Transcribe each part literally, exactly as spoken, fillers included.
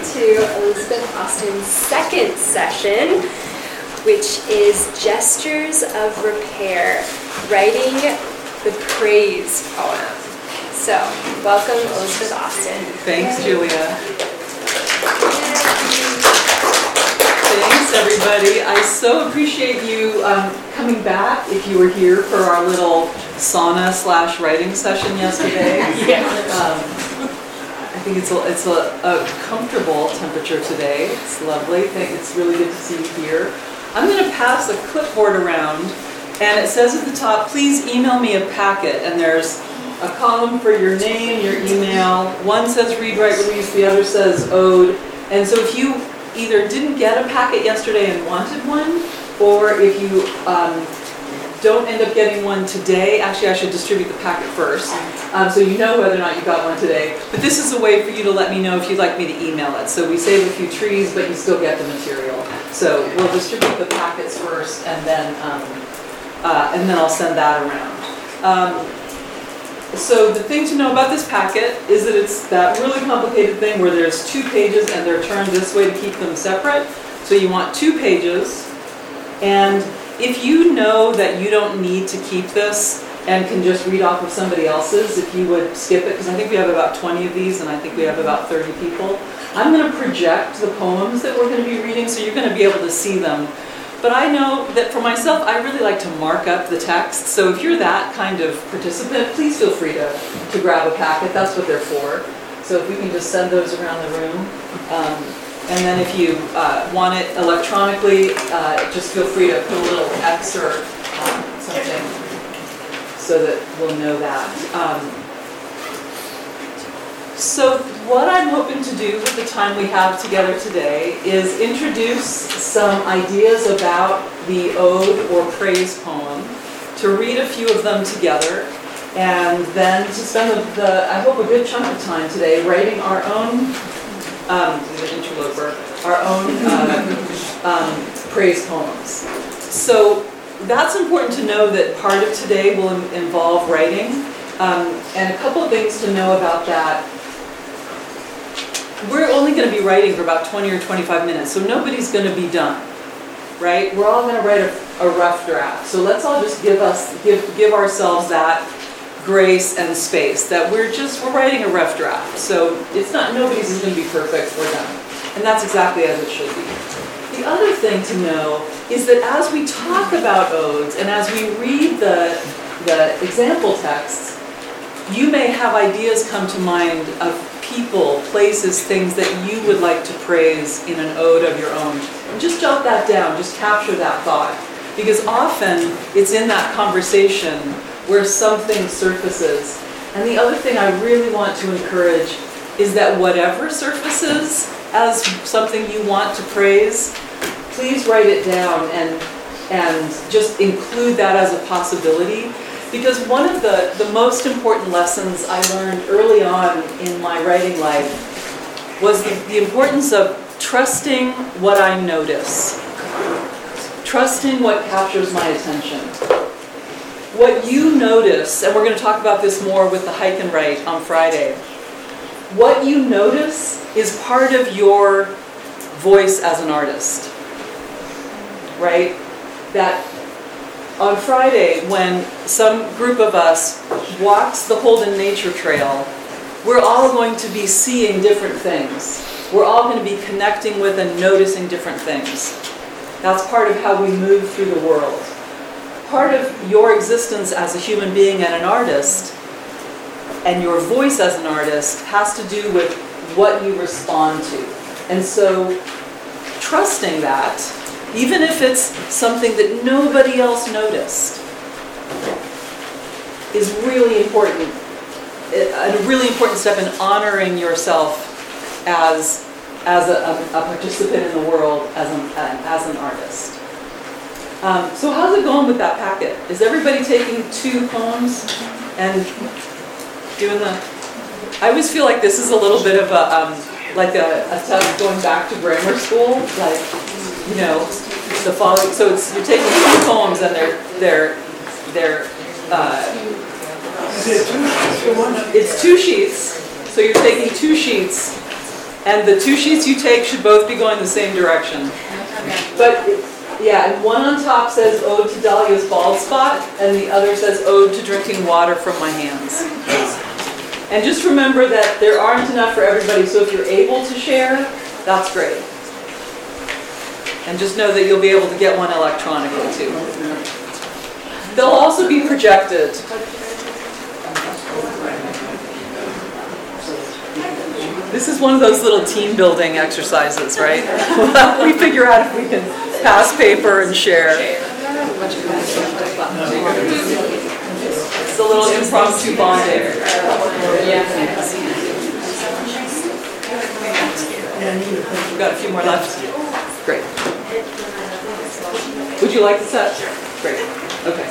to Elizabeth Austin's second session, which is Gestures of Repair, writing the praise poem. So, welcome Elizabeth Austin. Thanks, Julia. Thanks, everybody. I so appreciate you um, coming back if you were here for our little sauna slash writing session yesterday. Yeah. Um, I think it's a, it's a, a comfortable temperature today. It's lovely. I think it's really good to see you here. I'm going to pass a clipboard around, and it says at the top, please email me a packet. And there's a column for your name, your email. One says read, write, release. The other says ode. And so if you either didn't get a packet yesterday and wanted one, or if you um, don't end up getting one today, actually I should distribute the packet first, um, so you know whether or not you got one today. But this is a way for you to let me know if you'd like me to email it. So we save a few trees, but you still get the material. So we'll distribute the packets first, and then um, uh, and then I'll send that around. Um, So the thing to know about this packet is that it's that really complicated thing where there's two pages and they're turned this way to keep them separate. So you want two pages. And if you know that you don't need to keep this and can just read off of somebody else's, if you would skip it, because I think we have about twenty of these and I think we have about thirty people. I'm going to project the poems that we're going to be reading, so you're going to be able to see them. But I know that for myself, I really like to mark up the text. So if you're that kind of participant, please feel free to, to grab a packet. That's what they're for. So if we can just send those around the room. Um, and then if you uh, want it electronically, uh, just feel free to put a little X or um, something so that we'll know that. Um, So what I'm hoping to do with the time we have together today is introduce some ideas about the ode or praise poem, to read a few of them together, and then to spend the, the I hope, a good chunk of time today writing our own, um, the interloper, our own uh, um, praise poems. So that's important to know that part of today will involve writing, um, and a couple of things to know about that. We're only going to be writing for about twenty or twenty-five minutes, so nobody's going to be done, right? We're all going to write a, a rough draft. So let's all just give us give give ourselves that grace and space that we're just we're writing a rough draft. So it's not nobody's is going to be perfect. We're done, and that's exactly as it should be. The other thing to know is that as we talk about odes and as we read the the example texts, you may have ideas come to mind of people, places, things that you would like to praise in an ode of your own. And just jot that down, just capture that thought. Because often it's in that conversation where something surfaces. And the other thing I really want to encourage is that whatever surfaces as something you want to praise, please write it down and, and just include that as a possibility. Because one of the, the most important lessons I learned early on in my writing life was the, the importance of trusting what I notice. Trusting what captures my attention. What you notice, and we're going to talk about this more with the Hike and Write on Friday. What you notice is part of your voice as an artist. Right? That on Friday, when some group of us walks the Holden Nature Trail, we're all going to be seeing different things. We're all going to be connecting with and noticing different things. That's part of how we move through the world. Part of your existence as a human being and an artist, and your voice as an artist, has to do with what you respond to. And so, trusting that, even if it's something that nobody else noticed, is really important. A really important step in honoring yourself as, as a, a participant in the world, as an, as an artist. Um, so how's it going with that packet? Is everybody taking two poems and doing the... I always feel like this is a little bit of a, um, like a, a test going back to grammar school, like, you know, the following, so it's, you're taking two poems and they're, they're, they're, uh, it's two sheets, so you're taking two sheets And the two sheets you take should both be going the same direction. But, yeah, and one on top says Ode to Dahlia's Bald Spot, and the other says Ode to Drinking Water from My Hands. And just remember that there aren't enough for everybody, so if you're able to share, that's great. And just know that you'll be able to get one electronically too. They'll also be projected. This is one of those little team building exercises, right? We figure out if we can pass paper and share. It's a little impromptu bonding. We've got a few more left. Great. Would you like the set? Great. Okay.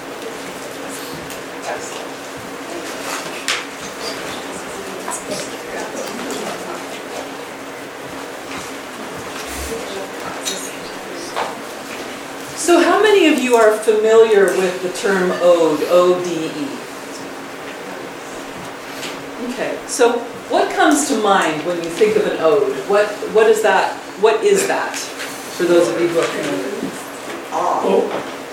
So how many of you are familiar with the term ode, O D E? Okay, so what comes to mind when you think of an ode? What what is that? What is that? For those of you who are familiar. Oh.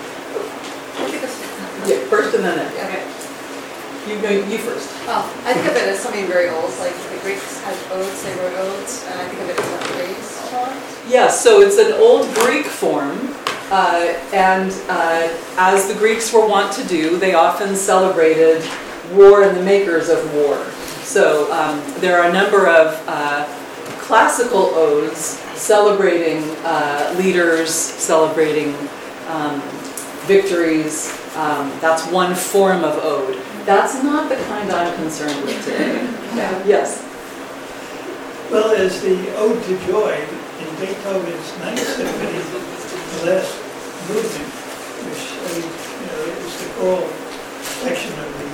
Yeah, first and then it. Okay. You go, you first. Oh, I think of it as something very old, like the Greeks had odes, they wrote odes, and I think of it as a praise song. Yeah, so it's an old Greek form, uh, and uh, as the Greeks were wont to do, they often celebrated war and the makers of war. So um, there are a number of uh, classical odes celebrating uh, leaders, celebrating um, victories. Um, that's one form of ode. That's not the kind I'm concerned with today. Yeah. Yes? Well, as the Ode to Joy in Beethoven's Ninth Symphony, the last movement, which uh, you know, is the choral section of the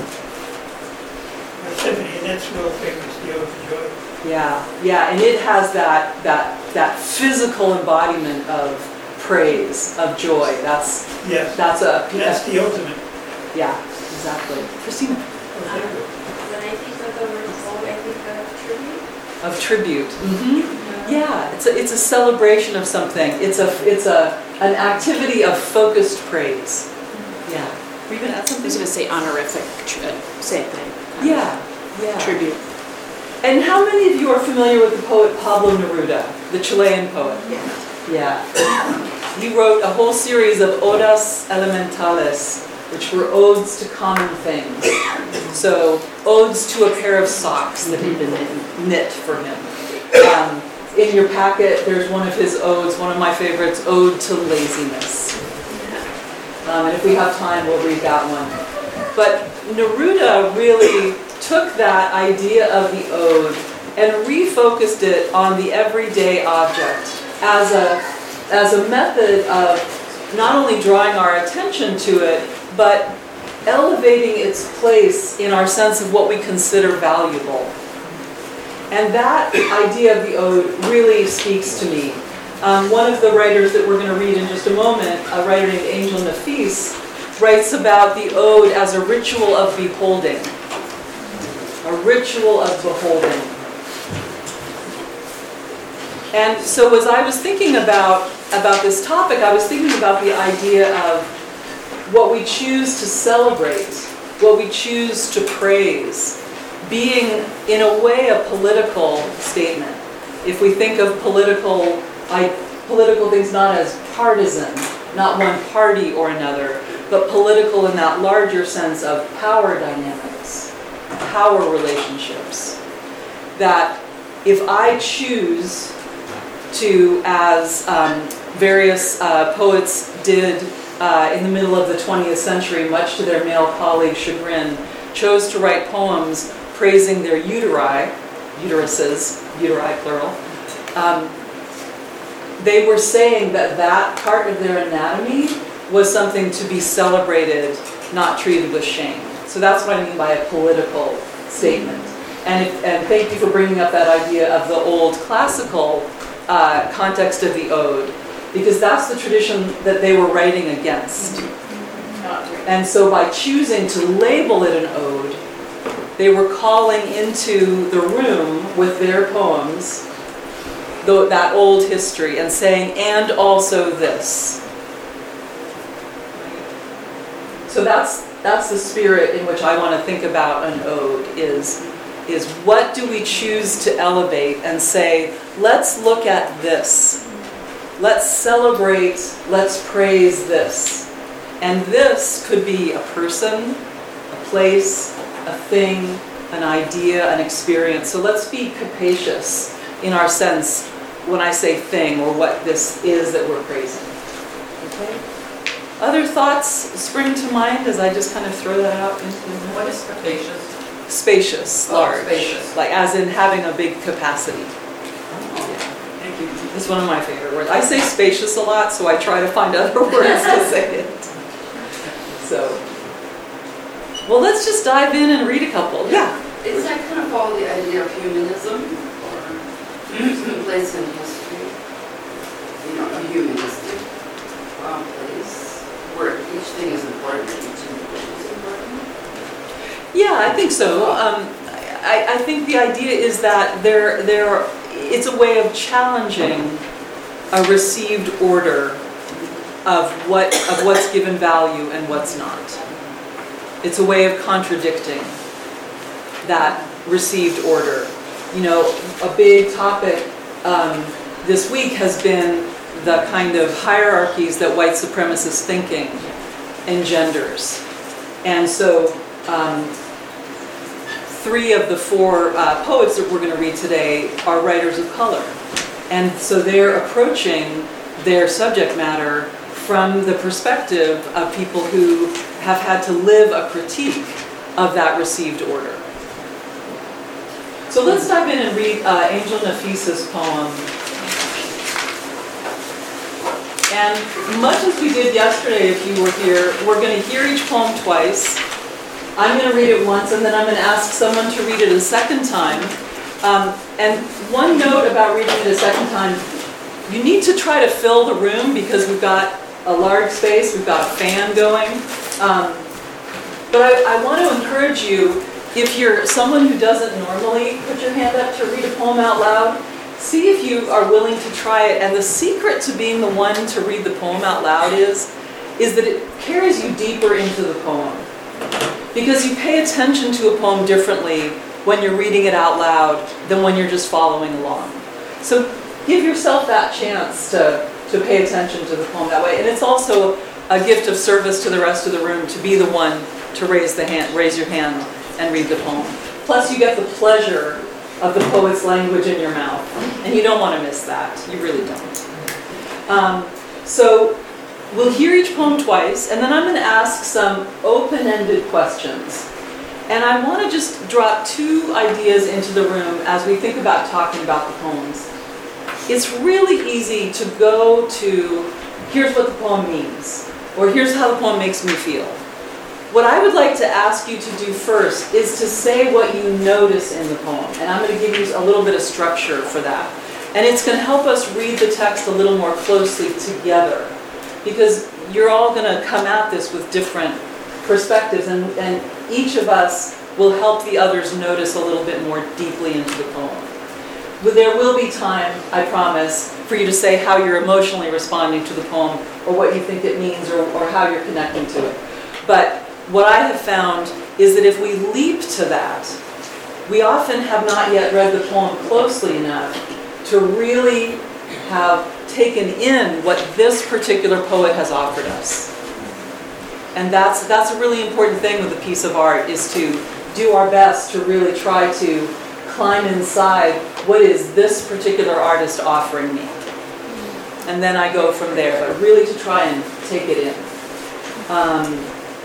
uh, symphony, and that's real famous, the Ode to Joy. Yeah, yeah, and it has that that that physical embodiment of praise, of joy. That's yes. That's a that's the ultimate. Yeah, exactly. Christina. When I think of the word ode, I think of tribute. Of tribute. Mm-hmm. Yeah, it's a it's a celebration of something. It's a it's a an activity of focused praise. Yeah. Were you going to add something? I was going to say honorific, uh, same thing. Yeah, yeah. Tribute. And how many of you are familiar with the poet Pablo Neruda, the Chilean poet? Yeah. Yeah. He wrote a whole series of odas elementales, which were odes to common things. So, odes to a pair of socks that had been knit for him. Um, in your packet, there's one of his odes, one of my favorites, Ode to Laziness. Um, and if we have time, we'll read that one. But Neruda really took that idea of the ode and refocused it on the everyday object as a, as a method of not only drawing our attention to it, but elevating its place in our sense of what we consider valuable. And that idea of the ode really speaks to me. Um, one of the writers that we're going to read in just a moment, a writer named Angel Nafis, writes about the ode as a ritual of beholding. A ritual of beholding. And so as I was thinking about, about this topic, I was thinking about the idea of what we choose to celebrate, what we choose to praise, being, in a way, a political statement. If we think of political, I, political things not as partisan, not one party or another, but political in that larger sense of power dynamics, power relationships. That if I choose to, as um, various uh, poets did uh, in the middle of the twentieth century, much to their male colleagues' chagrin, chose to write poems praising their uteri, uteruses, uteri plural, um, they were saying that that part of their anatomy was something to be celebrated, not treated with shame. So that's what I mean by a political statement. And, if, and thank you for bringing up that idea of the old classical uh, context of the ode, because that's the tradition that they were writing against. And so by choosing to label it an ode, they were calling into the room with their poems tho- that old history and saying, and also this. So that's that's the spirit in which I want to think about an ode, is, is what do we choose to elevate and say, let's look at this. Let's celebrate, let's praise this. And this could be a person, a place, a thing, an idea, an experience. So let's be capacious in our sense when I say thing or what this is that we're praising. Okay? Other thoughts spring to mind as I just kind of throw that out into the room? What is capacious? Spacious, Oh, large. spacious. Like as in having a big capacity. Thank you. It's one of my favorite words. I say spacious a lot, so I try to find other words to say it. So, well, let's just dive in and read a couple. Yeah. Does that kind of follow the idea of humanism, or some place in history? You know, a humanistic um, place where each thing is important and each individual is important? Yeah, I think so. Um, I, I think the idea is that there, there, it's a way of challenging a received order of what of what's given value and what's not. It's a way of contradicting that received order. You know, a big topic um, this week has been the kind of hierarchies that white supremacist thinking engenders. And so um, three of the four uh, poets that we're going to read today are writers of color. And so they're approaching their subject matter from the perspective of people who have had to live a critique of that received order. So let's dive in and read uh, Angel Nafisa's poem. And much as we did yesterday, if you were here, we're going to hear each poem twice. I'm going to read it once, and then I'm going to ask someone to read it a second time. Um, and one note about reading it a second time, you need to try to fill the room because we've got a large space, we've got a fan going. Um, but I, I want to encourage you, if you're someone who doesn't normally put your hand up to read a poem out loud, see if you are willing to try it. And the secret to being the one to read the poem out loud is, is that it carries you deeper into the poem. Because you pay attention to a poem differently when you're reading it out loud than when you're just following along. So give yourself that chance to, to pay attention to the poem that way. And it's also a gift of service to the rest of the room to be the one to raise the hand, raise your hand and read the poem. Plus you get the pleasure of the poet's language in your mouth. And you don't want to miss that. You really don't. Um, so we'll hear each poem twice, and then I'm going to ask some open-ended questions. And I want to just drop two ideas into the room as we think about talking about the poems. It's really easy to go to, here's what the poem means, or here's how the poem makes me feel. What I would like to ask you to do first is to say what you notice in the poem. And I'm going to give you a little bit of structure for that. And it's going to help us read the text a little more closely together. Because you're all going to come at this with different perspectives, and, and each of us will help the others notice a little bit more deeply into the poem. But there will be time, I promise, for you to say how you're emotionally responding to the poem, or what you think it means, or, or how you're connecting to it. But what I have found is that if we leap to that, we often have not yet read the poem closely enough to really have taken in what this particular poet has offered us. And that's that's a really important thing with a piece of art, is to do our best to really try to climb inside what is this particular artist offering me. And then I go from there, but really to try and take it in. Um,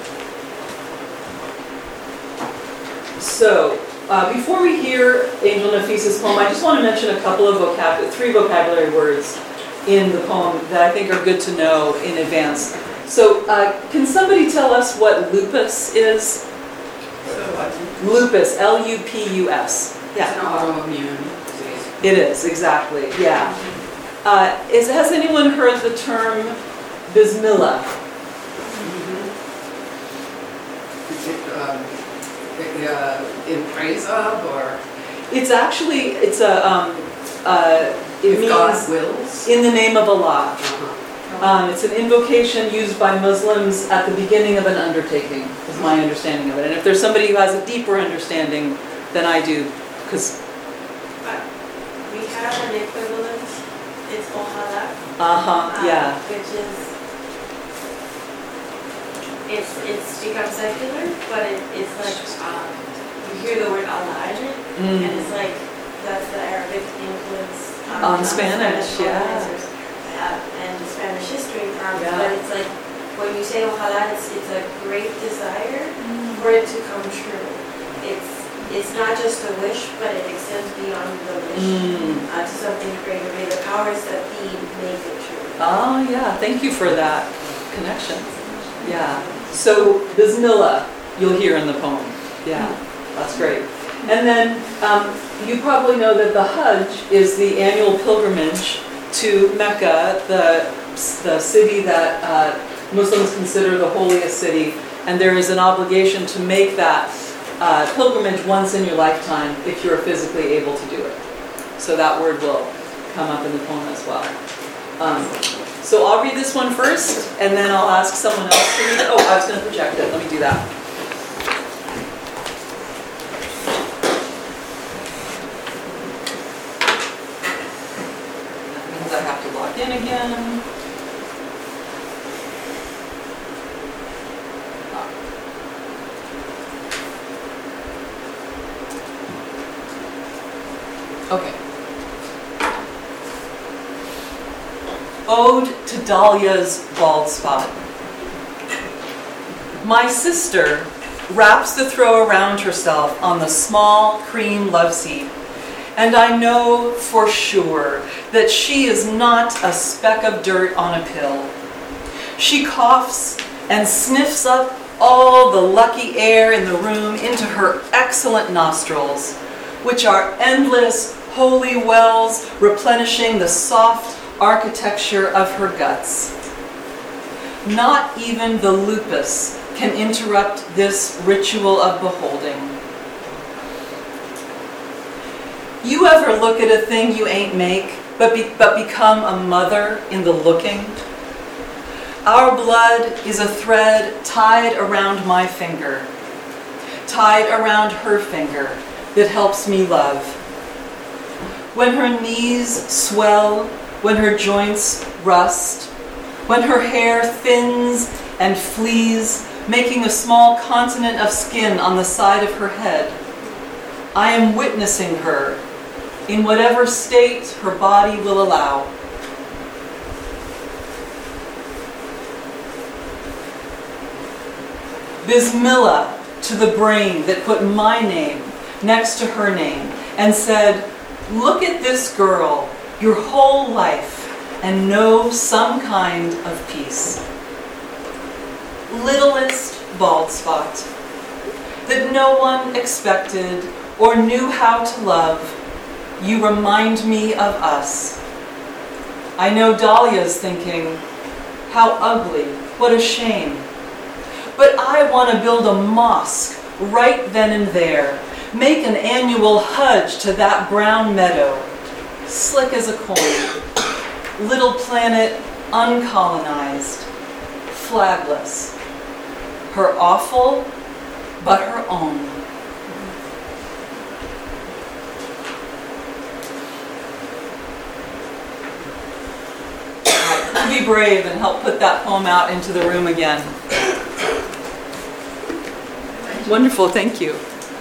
so, uh, before we hear Angel Nafisa's poem, I just want to mention a couple of vocab, three vocabulary words in the poem that I think are good to know in advance. So, uh, can somebody tell us what lupus is? Lupus, L U P U S. It's an autoimmune disease. It is, exactly, yeah. Uh, is, has anyone heard the term Bismillah? It, um, uh, in praise of, or It's actually, it's a, um, uh, it if God means wills? in the name of Allah. Uh-huh. Um, it's an invocation used by Muslims at the beginning of an undertaking, is my understanding of it. And if there's somebody who has a deeper understanding than I do, because, We have an equivalent, it's Ojalá. uh-huh, um, yeah. Which is, it's, it's become secular, but it, it's like, um, you hear the word Allah in it, and Mm. it's like, that's the Arabic influence. um, On Spanish, yeah. colonizers, uh, And Spanish history, um, Yeah. but it's like, when you say Ojalá, it's, it's a great desire Mm. for it to come true. It's, it's not just a wish, but it extends beyond the wish Mm. uh, to something greater. May the powers that be make it true. Oh, yeah, thank you for that connection. Yeah, so Bismillah, you'll hear in the poem. Yeah, that's great. And then um, you probably know that the Hajj is the annual pilgrimage to Mecca, the, the city that uh, Muslims consider the holiest city. And there is an obligation to make that uh, pilgrimage once in your lifetime if you're physically able to do it. So that word will come up in the poem as well. Um, so I'll read this one first, and then I'll ask someone else to read it. Oh, I was going to project it. Let me do that. That means I have to log in again. Okay. Ode to Dahlia's bald spot. My sister wraps the throw around herself on the small cream love seat, and I know for sure that she is not a speck of dirt on a pill. She coughs and sniffs up all the lucky air in the room into her excellent nostrils, which are endless holy wells replenishing the soft architecture of her guts. Not even the lupus can interrupt this ritual of beholding. You ever look at a thing you ain't make, but, be, but become a mother in the looking? Our blood is a thread tied around my finger, tied around her finger that helps me love. When her knees swell, when her joints rust, when her hair thins and flees, making a small continent of skin on the side of her head, I am witnessing her in whatever state her body will allow. Bismillah to the brain that put my name next to her name and said, look at this girl your whole life and know some kind of peace. Littlest bald spot that no one expected or knew how to love, you remind me of us. I know Dahlia's thinking, how ugly, what a shame. But I want to build a mosque right then and there, make an annual Hajj to that brown meadow, slick as a coin, little planet uncolonized, flagless, her awful, but her own. Who'll be brave and help put that poem out into the room again? Wonderful, thank you.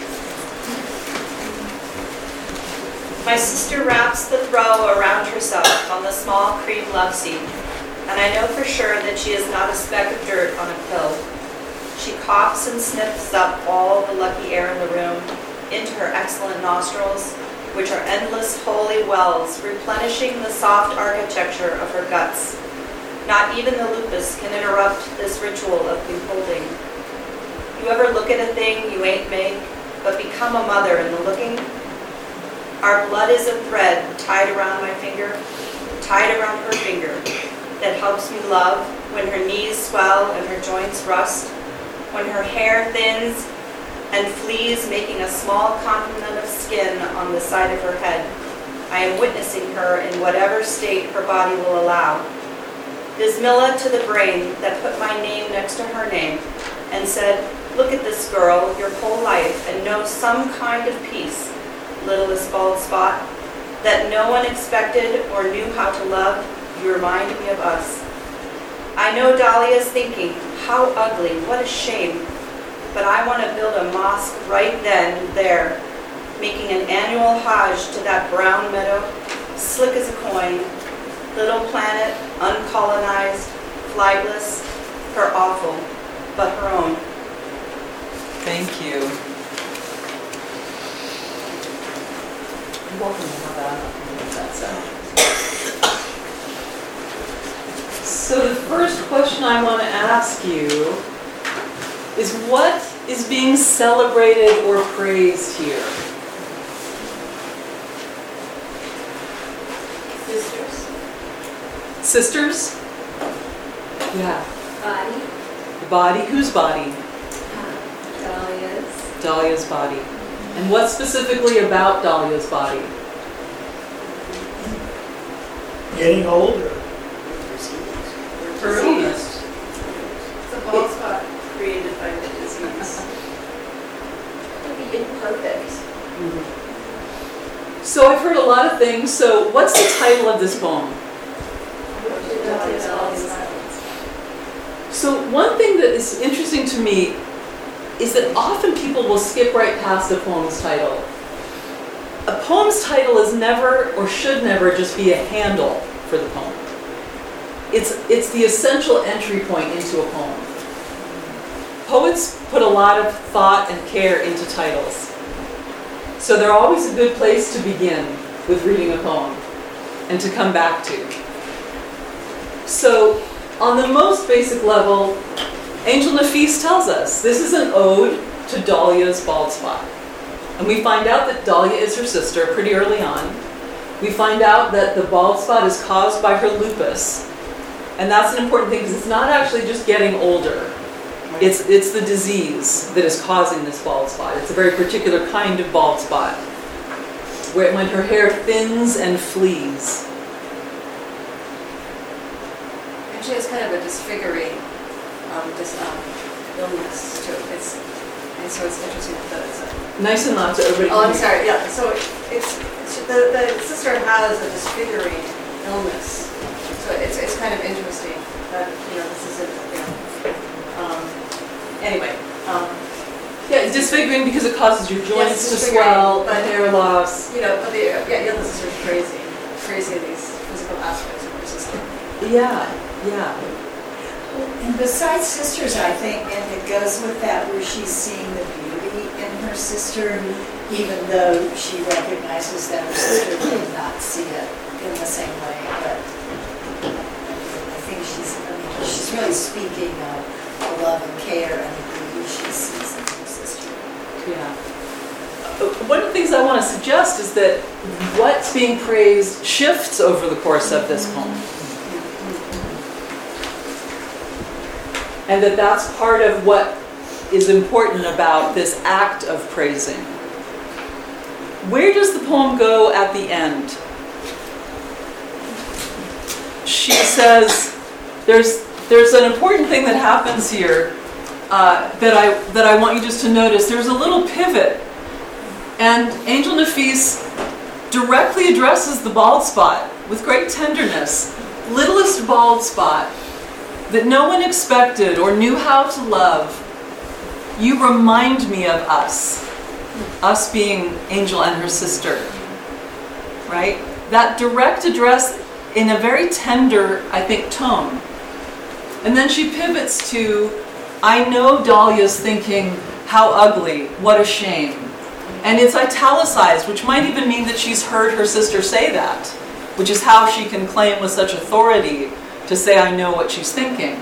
My sister wraps the throw around herself on the small cream love seat, and I know for sure that she is not a speck of dirt on a pill. She coughs and sniffs up all the lucky air in the room into her excellent nostrils, which are endless holy wells replenishing the soft architecture of her guts. Not even the lupus can interrupt this ritual of beholding. You ever look at a thing you ain't make, but become a mother in the looking? Our blood is a thread tied around my finger, tied around her finger, that helps me love when her knees swell and her joints rust, when her hair thins and fleas making a small continent of skin on the side of her head. I am witnessing her in whatever state her body will allow. Bismillah to the brain that put my name next to her name and said, look at this girl your whole life and know some kind of peace, littlest bald spot, that no one expected or knew how to love. You remind me of us. I know Dahlia's thinking, how ugly, what a shame. But I want to build a mosque right then and there, making an annual hajj to that brown meadow, slick as a coin, little planet, uncolonized, flightless, her awful, but her own. Thank you. You're welcome to have that. That's that. So the first question I want to ask you is, what is being celebrated or praised here? Sisters. Sisters? Yeah. Body. The body. Whose body? Dahlia's. Dahlia's body. And what specifically about Dahlia's body? Getting older. Her illness. It's a bald spot created by the disease. Could be imperfect. So I've heard a lot of things. So what's the title of this poem? So one thing that is interesting to me is that often people will skip right past a poem's title. A poem's title is never, or should never, just be a handle for the poem. It's, it's the essential entry point into a poem. Poets put a lot of thought and care into titles. So they're always a good place to begin with reading a poem and to come back to. So on the most basic level, Angel Nafis tells us this is an ode to Dahlia's bald spot. And we find out that Dahlia is her sister pretty early on. We find out that the bald spot is caused by her lupus. And that's an important thing because it's not actually just getting older. It's, it's the disease that is causing this bald spot. It's a very particular kind of bald spot, where when her hair thins and flees. And she has kind of a disfiguring um, dis, um, illness too. It's, and so it's interesting that it's a... Nice and loud so everybody Oh, I'm can sorry, yeah, so it's, it's the, the sister has a disfiguring illness. So it's, it's kind of interesting that, you know, this isn't, you know, um, anyway. Um, Yeah, it's disfiguring because it causes your joints Yes, to disfiguring, swell, but- hair loss. you know, but the, yeah, the other sister's crazy, crazy in these physical aspects of her sister. Yeah, yeah. And besides sisters, I think, and it goes with that where she's seeing the beauty in her sister, even though she recognizes that her sister did not see it in the same way. But I think she's, I mean, she's really speaking of the love and care and the beauty she sees in her sister. Yeah. Uh, One of the things I want to suggest is that what's being praised shifts over the course of this poem. And that that's part of what is important about this act of praising. Where does the poem go at the end? She says, there's, there's an important thing that happens here uh, that, I, that I want you just to notice. There's a little pivot. And Angel Nafis directly addresses the bald spot with great tenderness. Littlest bald spot that no one expected or knew how to love. You remind me of us. Us being Angel and her sister. Right? That direct address in a very tender, I think, tone. And then she pivots to, I know Dahlia's thinking, how ugly, what a shame. And it's italicized, which might even mean that she's heard her sister say that, which is how she can claim with such authority to say, I know what she's thinking.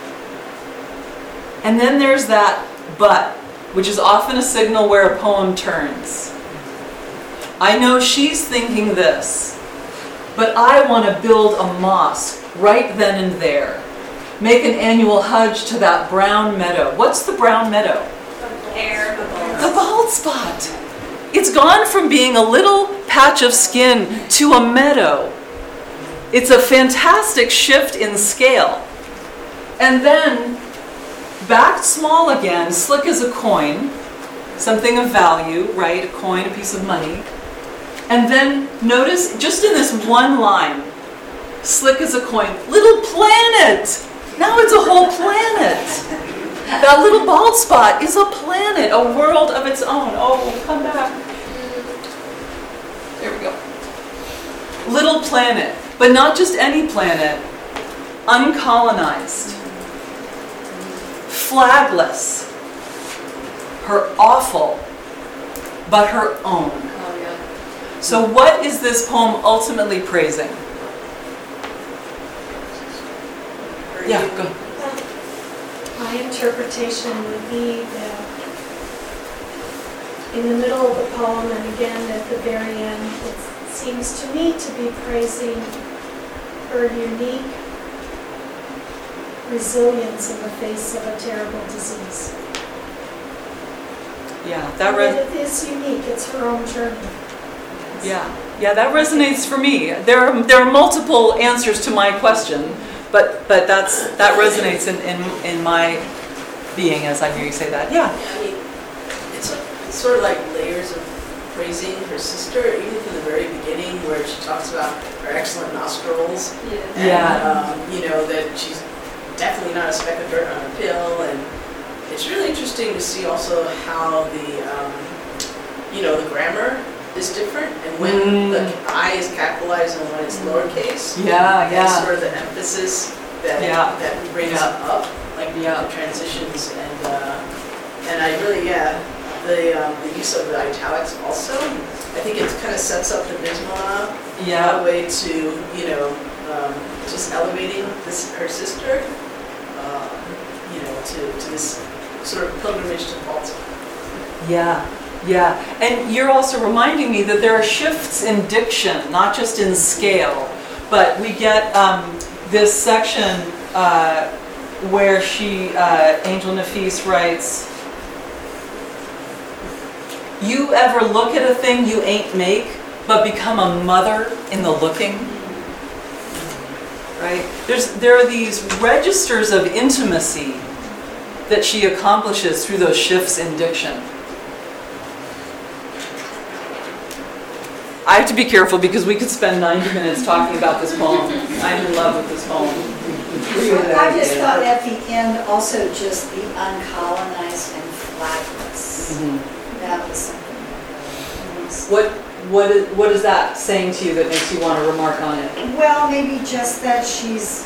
And then there's that but, which is often a signal where a poem turns. I know she's thinking this, but I want to build a mosque right then and there. Make an annual hajj to that brown meadow. What's the brown meadow? Air. The spot. It's gone from being a little patch of skin to a meadow. It's a fantastic shift in scale. And then back small again, slick as a coin, something of value, right? A coin, a piece of money. And then notice, just in this one line, slick as a coin, little planet. Now it's a whole planet. That little bald spot is a planet, a world of its own. Oh, come back. There we go. Little planet, but not just any planet, uncolonized, flagless, her awful, but her own. Oh, yeah. So what is this poem ultimately praising? Yeah, go. My interpretation would be that in the middle of the poem and again at the very end, it seems to me to be praising her unique resilience in the face of a terrible disease. Yeah, that And re- it is unique, it's her own journey. yeah, yeah, that resonates for me. There are there are multiple answers to my question, but but that's that resonates in in, in my being as I hear you say that. Yeah. Yeah, I mean, it's, a, it's sort of like layers of praising her sister, even from the very beginning, where she talks about her excellent nostrils. And, Yeah. um, you know, that she's definitely not a speck of dirt on a pill. And it's really interesting to see also how the, um, you know, the grammar is different, and when Mm. the I is capitalized and when it's lowercase. Yeah, And yeah. sort of the emphasis that Yeah. that brings Yeah. up, like Yeah. the transitions, and uh, and I really, yeah, the um, the use of the italics also. I think it kind of sets up the Bismillah Yeah. a way to, you know, um, just elevating this her sister, um, you know, to, to this sort of pilgrimage to Malta. Yeah, yeah. And you're also reminding me that there are shifts in diction, not just in scale, but we get um, this section uh, where she, uh, Angel Nafis writes, "You ever look at a thing you ain't make, but become a mother in the looking?" Right? There's, there are these registers of intimacy that she accomplishes through those shifts in diction. I have to be careful because we could spend ninety minutes talking about this poem. I'm in love with this poem. I just thought at the end also just the uncolonized and flagless. Mhm. That was something that really was- What what is what is that saying to you that makes you want to remark on it? Well, maybe just that she's,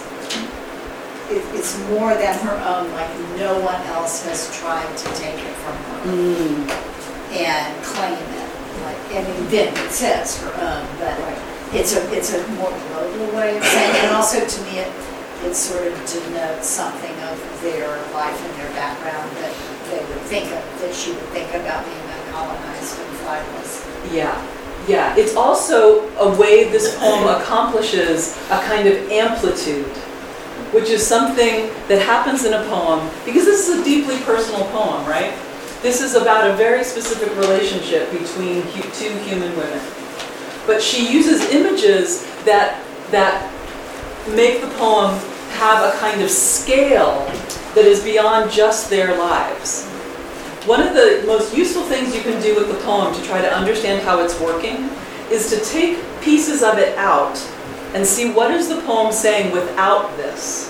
it, it's more than her own, like no one else has tried to take it from her Mm. and claim it. Like, I mean, then it says her own, but it's a, it's a more global way of saying it. And also to me, it, it sort of denotes something of their life and their background that they would think of, that she would think about being uncolonized and flagless. Yeah, yeah. It's also a way this poem accomplishes a kind of amplitude, which is something that happens in a poem, because this is a deeply personal poem, right? This is about a very specific relationship between hu- two human women. But she uses images that, that make the poem have a kind of scale that is beyond just their lives. One of the most useful things you can do with the poem to try to understand how it's working is to take pieces of it out and see what is the poem saying without this.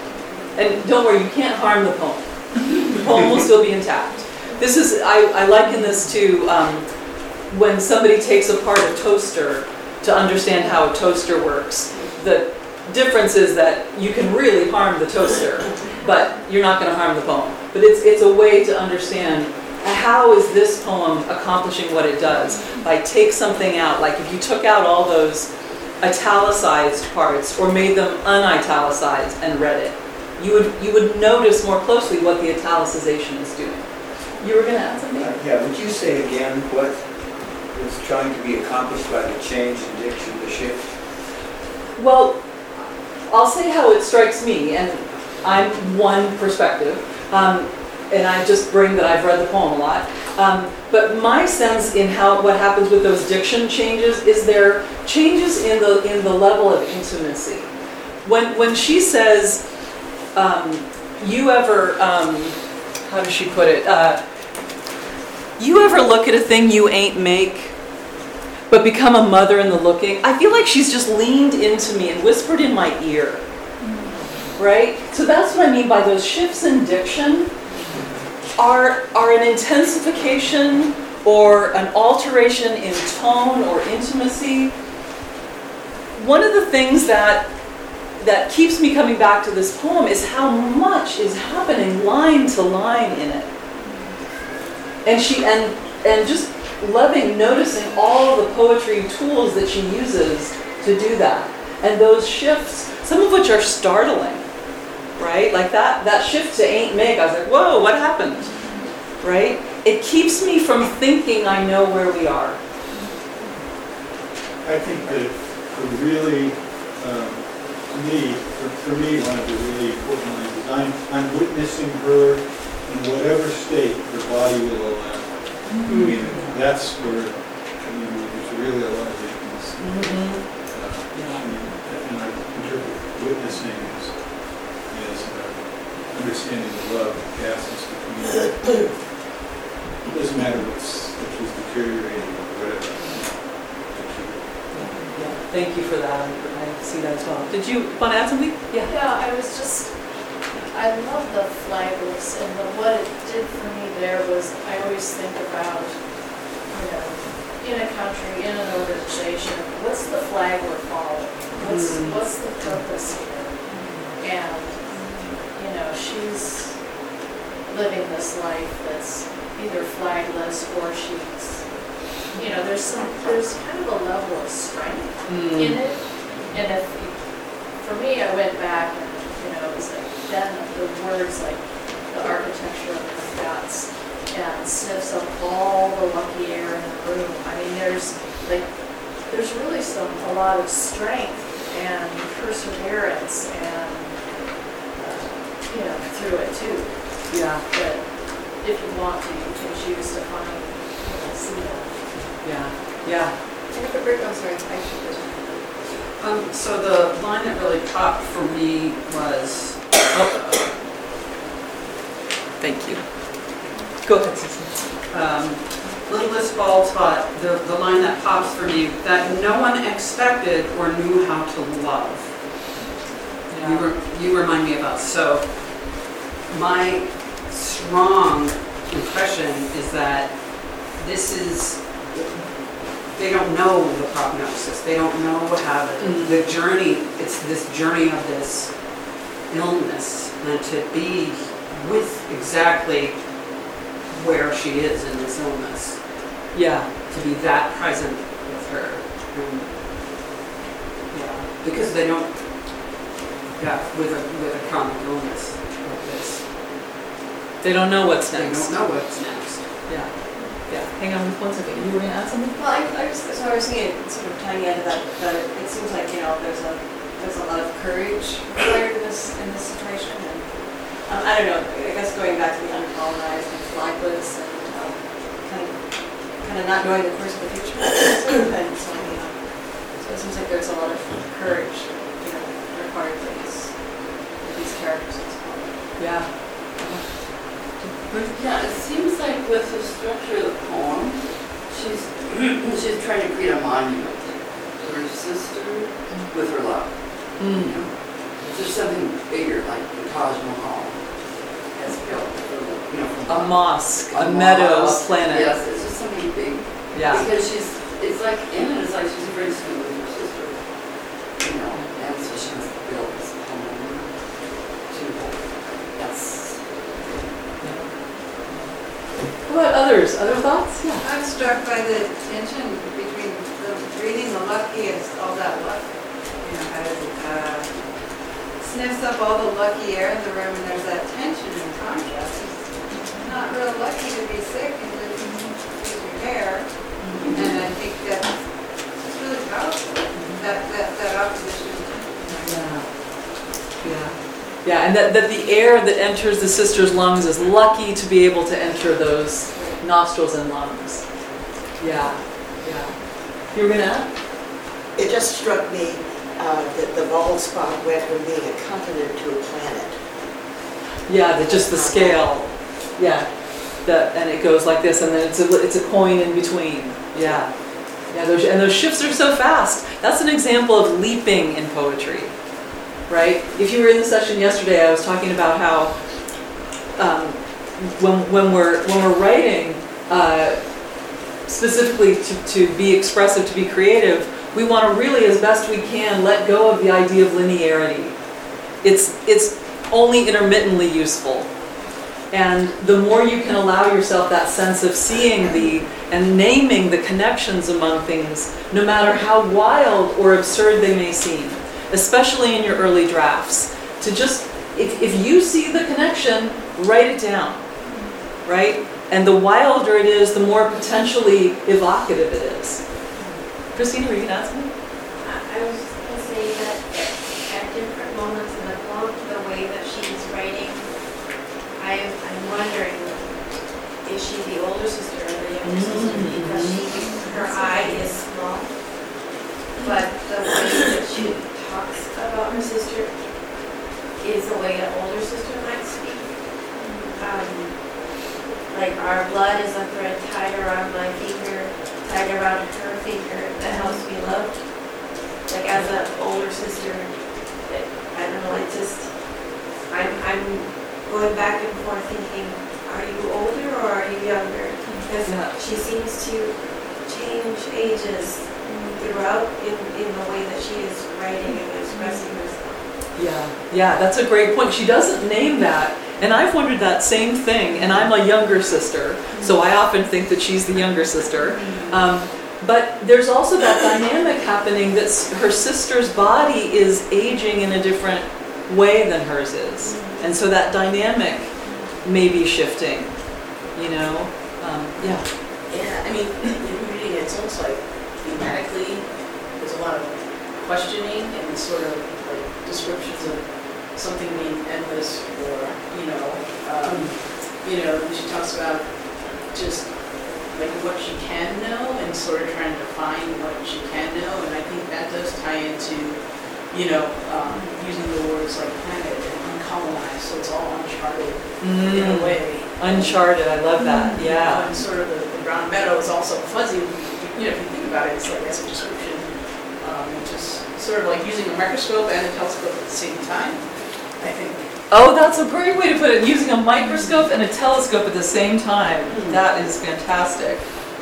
And don't worry, you can't harm the poem. The poem will still be intact. This is, I, I liken this to um, when somebody takes apart a toaster to understand how a toaster works. The difference is that you can really harm the toaster, but you're not going to harm the poem. But it's, it's a way to understand how is this poem accomplishing what it does. By take something out, like if you took out all those italicized parts or made them unitalicized and read it, you would, you would notice more closely what the italicization is doing. You were going to add something? Uh, Yeah, would you say again what was trying to be accomplished by the change in diction, the shift? Well, I'll say how it strikes me, and I'm one perspective, um, and I just bring that I've read the poem a lot. Um, but my sense in how, what happens with those diction changes is there changes in the, in the level of intimacy. When, when she says, um, you ever, um, how does she put it? Uh, you ever look at a thing you ain't make, but become a mother in the looking? I feel like she's just leaned into me and whispered in my ear, right? So that's what I mean by those shifts in diction are, are an intensification or an alteration in tone or intimacy. One of the things that that keeps me coming back to this poem is how much is happening line to line in it. And she and and just loving noticing all the poetry tools that she uses to do that. And those shifts, some of which are startling, right? Like that that shift to ain't make, I was like, whoa, what happened? Right? It keeps me from thinking I know where we are. I think that for really, um, to me, for, for me, one of the really important lines is I'm, I'm witnessing her in whatever state her body will allow. Mm-hmm. I mean, that's where, I mean, there's really a lot of intimacy. Mm-hmm. Uh, yeah. I mean, and I interpret witnessing as, as uh, understanding the love that passes between them. It doesn't matter what's, if she's deteriorating or whatever. Yeah, thank you for that. I see that as well. Did you want to add something? Yeah. Yeah, I was just, I love the flagless, and the, what it did for me there was, I always think about, you know, in a country, in an organization, what's the flag we're following? What's, mm. what's the purpose here? And, you know, she's living this life that's either flagless or she's, you know, there's some, there's kind of a level of strength mm. in it. And if, for me, I went back and, you know, it was like, then the words like the architecture of her guts and sniffs of all the lucky air in the room. I mean, there's like, there's really some, a lot of strength and perseverance and, uh, you know, through it too. Yeah. But if you want to, you can choose to find, you know, see that. Yeah, yeah. I think the break, I'm sorry, I should just. Um, so the line that really popped for me was, oh, thank you. Go ahead, Susan. Um, Little Miss Ball taught, the, the line that pops for me, that no one expected or knew how to love. Yeah. You, re, you remind me about, so my strong impression is that this is, they don't know the prognosis. They don't know how to, mm-hmm. the journey, it's this journey of this illness, and to be with exactly where she is in this illness. Yeah. To be that present with her. And, yeah. Because they don't, yeah, with a, with a chronic illness like this. They don't know what's They next. don't know what's next. Yeah. Yeah. Hang on one second. You were going to add something? Well, I, I just, so I was thinking, sort of tying into that, that it, it seems like, you know, there's a, there's a lot of courage required in this, in this situation. And, um, I don't know, I guess going back to the uncolonized and flagless and, um, kind of, kind of not knowing the course of the future. And so, you know, so it seems like there's a lot of courage, you know, required for these, for these characters as well. Yeah. Yeah, it seems like with the structure of the poem, she's she's trying to create a monument to her sister with her love. Mm. You know? There's something bigger, like the Taj Mahal has built. You know, from A mosque, a, a meadow, mosque. a planet. Yes, it's just something big. Yeah. Because she's, it's like in it, it's like she's afraid to with her sister. You know, and so she has to build this poem to that's. What about others? Other thoughts? Yeah. I'm struck by the tension between the reading the lucky and all that luck. You know, how it uh, sniffs up all the lucky air in the room, and there's that tension and contrast. It's not real lucky to be sick and to lose your hair, mm-hmm. and I think that's it's really powerful. That that that opposition. Yeah. Yeah. Yeah, and that, that the air that enters the sister's lungs is lucky to be able to enter those nostrils and lungs. Yeah, yeah. You were gonna add? It just struck me uh, that the bald spot went from being a continent to a planet. Yeah, the, just the scale. Yeah, the, and it goes like this, and then it's a it's a coin in between. Yeah, yeah. Those, and those shifts are so fast. That's an example of leaping in poetry, right? If you were in the session yesterday, I was talking about how um, when when we're when we're writing, uh, specifically to, to be expressive, to be creative, we want to really, as best we can, let go of the idea of linearity. It's it's only intermittently useful. And the more you can allow yourself that sense of seeing the and naming the connections among things, no matter how wild or absurd they may seem, especially in your early drafts, to just, if, if you see the connection, write it down, right? And the wilder it is, the more potentially evocative it is. Christina, were you going to ask me? I I was just going to say that at different moments in the poem, the way that she's writing, I, I'm wondering, is she the older sister or the younger sister? Because she, her eye is small, but the way that she talks about her sister is the way an older sister might speak. Um, like, our blood is a thread tied around my finger, tied around her finger that helps me love. Like, as an older sister, it, I don't know, it just, I'm, I'm going back and forth thinking, are you older or are you younger? Because Yeah. she seems to change ages throughout in, in the way that she is writing and expressing herself. Yeah, yeah, that's a great point. She doesn't name that. And I've wondered that same thing, and I'm a younger sister, so I often think that she's the younger sister. Um, but there's also that dynamic happening that s- her sister's body is aging in a different way than hers is. And so that dynamic may be shifting, you know? Um, yeah. Yeah, I mean, in reading it, it's almost like thematically, there's a lot of questioning and sort of like descriptions of something being endless, or, you know, um, you know, she talks about just like what she can know and sort of trying to find what she can know, and I think that does tie into, you know, um, using the words like planet and uncolonized, so it's all uncharted Mm. in a way. Uncharted, I love that, You know, yeah. and sort of the, the brown meadow is also fuzzy. You know, if you think about it, it's like as a description, um, just sort of like using a microscope and a telescope at the same time, I think. Oh, that's a great way to put it, using a microscope and a telescope at the same time. That is fantastic.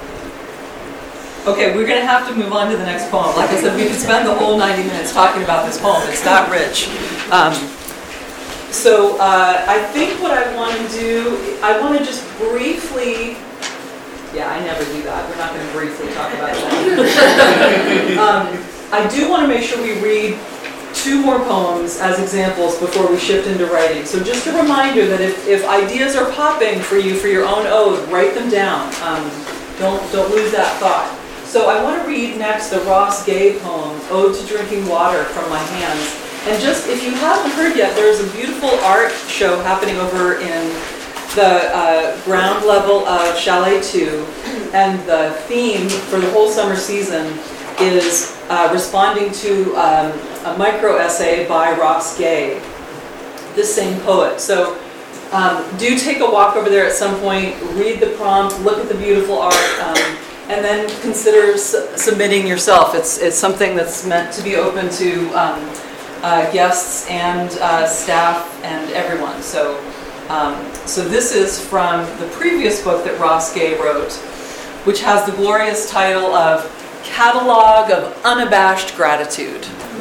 Okay, we're going to have to move on to the next poem. Like I said, we could spend the whole ninety minutes talking about this poem. It's that rich. Um, so uh, I think what I want to do, I want to just briefly, yeah, I never do that. We're not going to briefly talk about that. um, I do want to make sure we read two more poems as examples before we shift into writing. So just a reminder that if, if ideas are popping for you for your own ode, write them down. Um, don't, don't lose that thought. So I want to read next the Ross Gay poem, Ode to Drinking Water from My Hands. And just, if you haven't heard yet, there's a beautiful art show happening over in the uh, ground level of Chalet two, and the theme for the whole summer season is uh, responding to um, a micro essay by Ross Gay, this same poet. So um, do take a walk over there at some point, read the prompt, look at the beautiful art, um, and then consider su- submitting yourself. It's, it's something that's meant to be open to um, uh, guests and uh, staff and everyone. So, um, so this is from the previous book that Ross Gay wrote, which has the glorious title of Catalog of Unabashed Gratitude.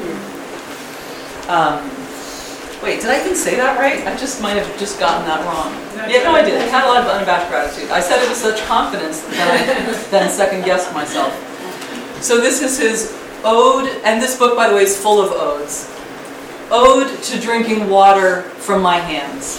Um, wait, did I even say that right? I just might have just gotten that wrong. Yeah, no, I did. Catalog of Unabashed Gratitude. I said it with such confidence that I then second-guessed myself. So this is his ode, and this book, by the way, is full of odes. Ode to Drinking Water from My Hands.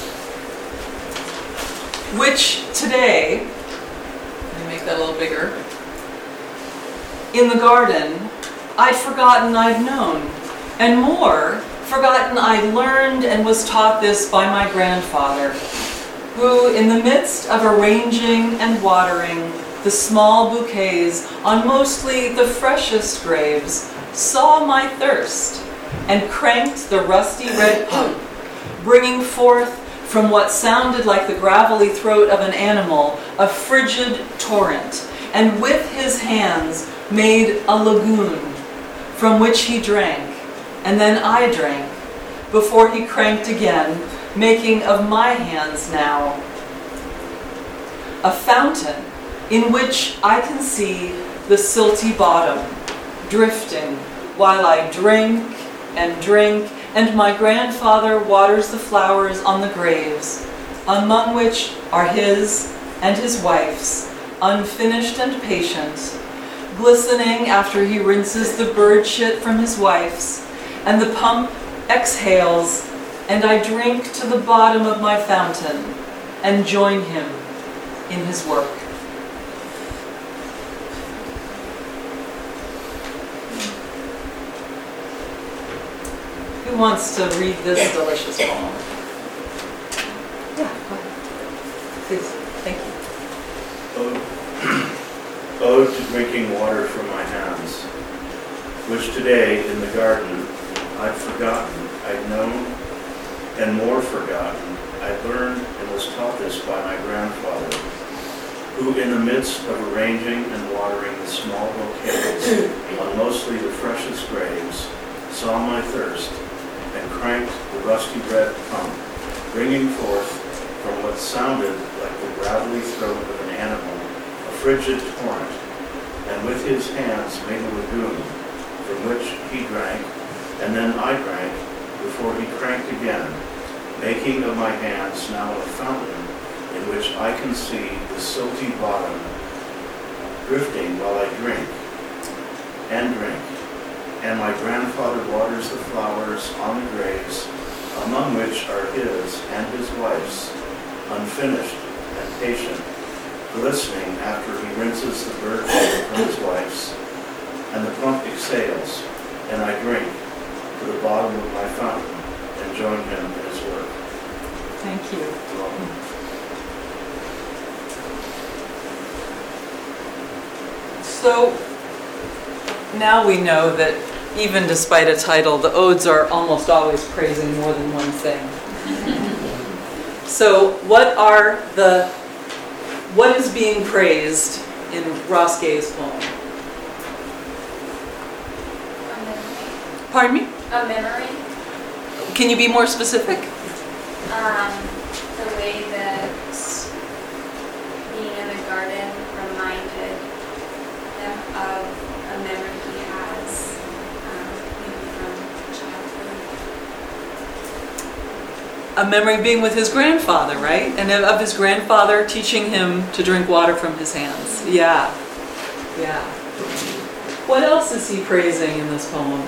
Which today, let me make that a little bigger. In the garden, I'd forgotten I'd known, and more, forgotten I'd learned and was taught this by my grandfather. who, in the midst of arranging and watering the small bouquets on mostly the freshest graves, saw my thirst and cranked the rusty red pump, bringing forth from what sounded like the gravelly throat of an animal a frigid torrent, and with his hands made a lagoon from which he drank, and then I drank, before he cranked again, making of my hands now a fountain in which I can see the silty bottom drifting while I drink and drink, and my grandfather waters the flowers on the graves, among which are his and his wife's, unfinished and patient, glistening after he rinses the bird shit from his wife's, and the pump exhales, and I drink to the bottom of my fountain and join him in his work. Who wants to read this delicious poem? Yeah, go ahead. Please, thank you. Ode, Ode to drinking water from my hands, which today in the garden I'd forgotten, I'd known, and more forgotten. I learned and was taught this by my grandfather, who in the midst of arranging and watering the small bouquets on mostly the freshest graves, saw my thirst and cranked the rusty red pump, bringing forth from what sounded like the gravelly throat of an animal a frigid torrent, and with his hands made a lagoon from which he drank, and then I drank before he cranked again, making of my hands now a fountain in which I can see the silty bottom drifting while I drink and drink. And my grandfather waters the flowers on the graves, among which are his and his wife's, unfinished and patient, glistening after he rinses the bird shit from his wife's, and the pump exhales, and I drink to the bottom of my fountain and join him in his work. Thank you. You're welcome. So now we know that even despite a title, the odes are almost always praising more than one thing. So what are the, what is being praised in Ross Gay's poem? A memory. Pardon me? A memory. Can you be more specific? Um, the way that being in the garden reminded him of a memory he has, um, maybe from childhood. A memory being with his grandfather, right? And of his grandfather teaching him to drink water from his hands. Yeah. Yeah. What else is he praising in this poem?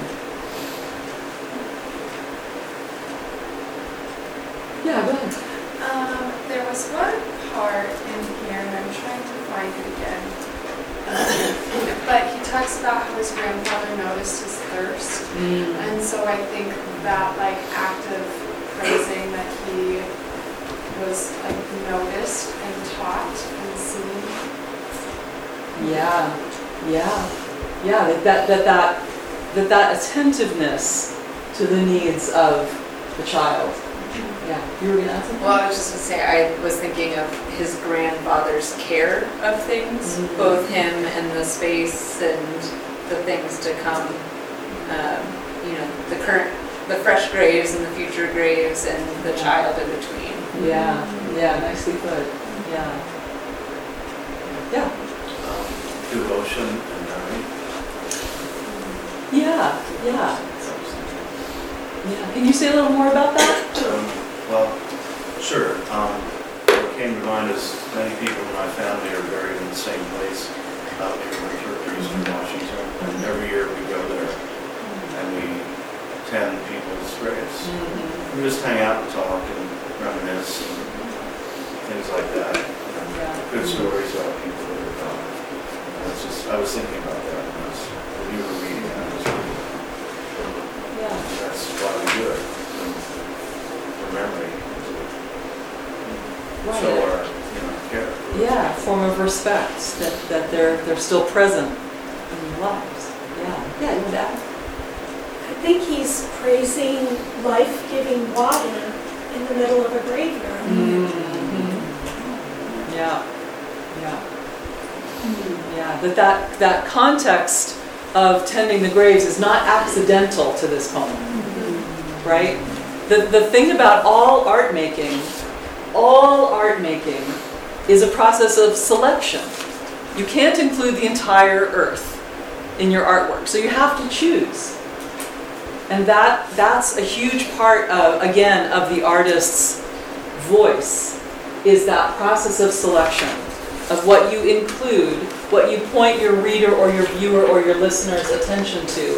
Yeah, go ahead. Um, there was one part in here, and I'm trying to find it again. Um, but he talks about how his grandfather noticed his thirst. Mm. And so I think that like active praising that he was like noticed and taught and seen. Yeah, yeah, yeah. That that that that that, that attentiveness to the needs of the child. Yeah, you were gonna ask something? Well, I was just gonna say, I was thinking of his grandfather's care of things, Mhm. both him and the space and the things to come. Um, you know, the current, the fresh graves and the future graves and the Yeah. child in between. Yeah, yeah, nicely put. Yeah. Yeah. Um, devotion and memory. Yeah, yeah. Yeah. Can you say a little more about that? Um, well, sure. Um, what came to mind is many people in my family are buried in the same place out near Winter, Eastern Washington, and every year we go there and we attend people's graves. Mm-hmm. We just hang out and talk and reminisce and things like that. And Yeah. good stories about people that are gone. And it's just, I was thinking about that when, I was, when you were reading that. I was reading. Yeah. That's why we do it, for memory. Right. So respect, that, that they're, they're still present in your lives. Yeah, yeah, you know that? I think he's praising life-giving water in the middle of a graveyard. Mm-hmm. Yeah, yeah. Yeah, that, that that context of tending the graves is not accidental to this poem, right? The, the thing about all art making, all art making is a process of selection. You can't include the entire earth in your artwork, so you have to choose. And that that's a huge part of, again, of the artist's voice, is that process of selection, of what you include, what you point your reader or your viewer or your listener's attention to,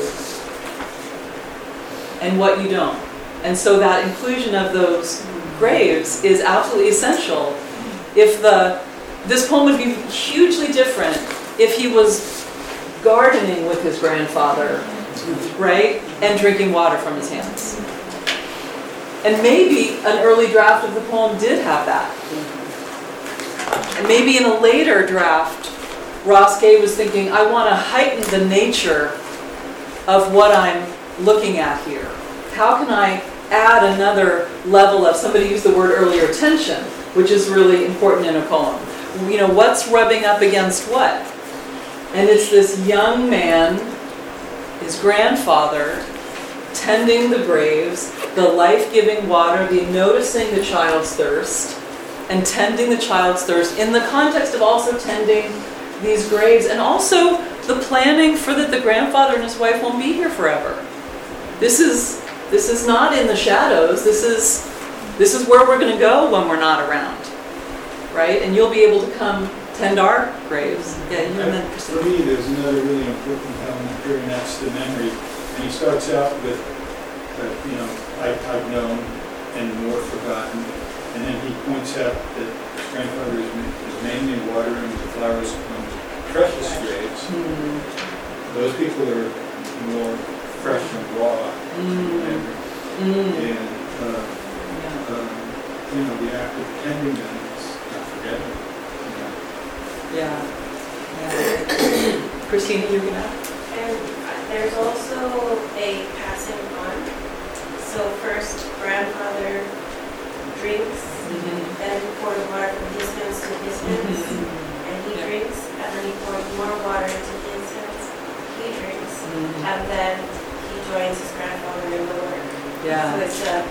and what you don't. And so that inclusion of those graves is absolutely essential. If the, this poem would be hugely different if he was gardening with his grandfather, right? And drinking water from his hands. And maybe an early draft of the poem did have that. And maybe in a later draft, Ross Gay was thinking, I want to heighten the nature of what I'm looking at here. How can I add another level of, somebody used the word earlier, tension, which is really important in a poem. You know, what's rubbing up against what? And it's this young man, his grandfather, tending the graves, the life-giving water, the noticing the child's thirst, and tending the child's thirst in the context of also tending these graves, and also the planning for that the grandfather and his wife won't be here forever. This is this is not in the shadows. This is this is where we're going to go when we're not around, right? And you'll be able to come tend our graves. Yeah, and then for me, there's another really important element here, and that's the memory. And he starts out with, uh, you know, I, I've known and more forgotten. And then he points out that his grandfather is, is mainly watering the flowers on precious graves. Mm-hmm. Those people are more fresh and raw. Mm-hmm. And, uh, yeah. um, you know, the act of tending them is not forgetting. Yeah. yeah. Christina, you're going to And there's also a passing on. So first, grandfather drinks, mm-hmm. then he poured water from his hands to his hands, mm-hmm. and he yeah. drinks, and then he poured more water into his hands, he drinks, mm-hmm. and then he joins his grandfather in the work. Yeah. So it's a,